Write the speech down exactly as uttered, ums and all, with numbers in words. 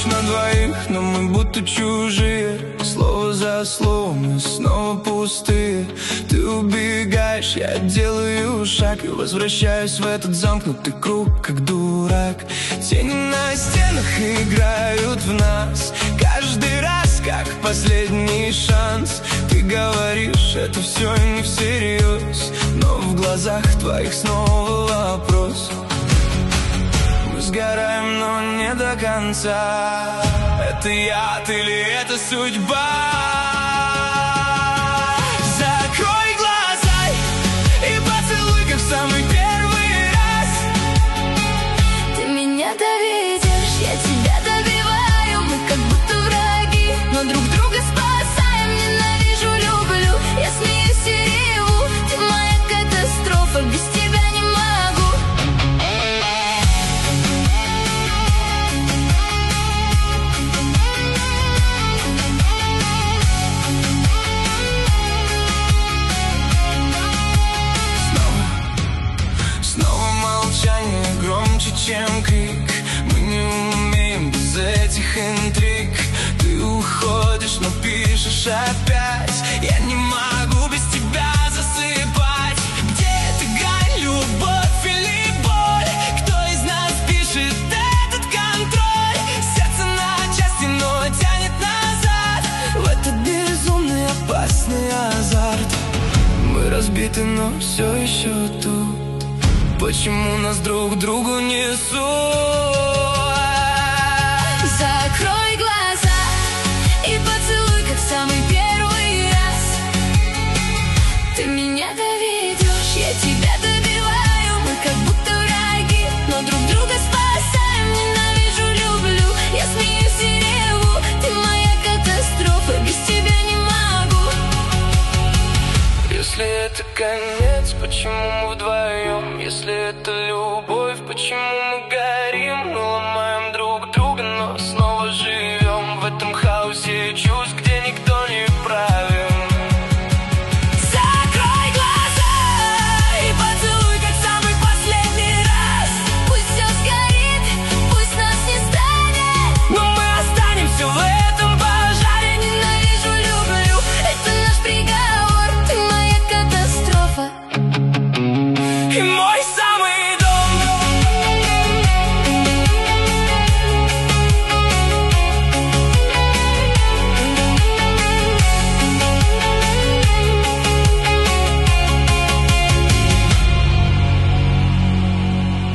на двоих, но мы будто чужие. Слово за словом мы снова пустые. Ты убегаешь, я делаю шаг и возвращаюсь в этот замкнутый круг, как дурак. Тени на стенах играют в нас, каждый раз как последний шанс. Ты говоришь, это все не всерьез, но в глазах твоих снова вопрос. Мы сгораем, но не до конца. Это яд или это судьба? Закрой глаза и поцелуй, как в самый первый раз. Ты меня доведешь, я тебя добиваю. Мы как будто враги, но друг друга спасаем. Ненавижу, люблю, я смеюсь и реву. Ты моя катастрофа, без тебя не могу. Громче, чем крик. Мы не умеем без этих интриг. Ты уходишь, но пишешь опять. Я не могу без тебя засыпать. Где эта грань, любовь или боль? Кто из нас пишет этот контроль? Сердце на части, но тянет назад в этот безумный опасный азарт. Мы разбиты, но все еще тут. Почему нас друг к другу несут? Закрой глаза и поцелуй, как в самый первый раз. Ты меня доведешь, я тебя добиваю. Мы как будто враги, но друг друга спасаем. Ненавижу, люблю, я смеюсь и реву. Ты моя катастрофа, без тебя не могу. Если это конец, почему мы вдвоем? Если это любовь, почему мы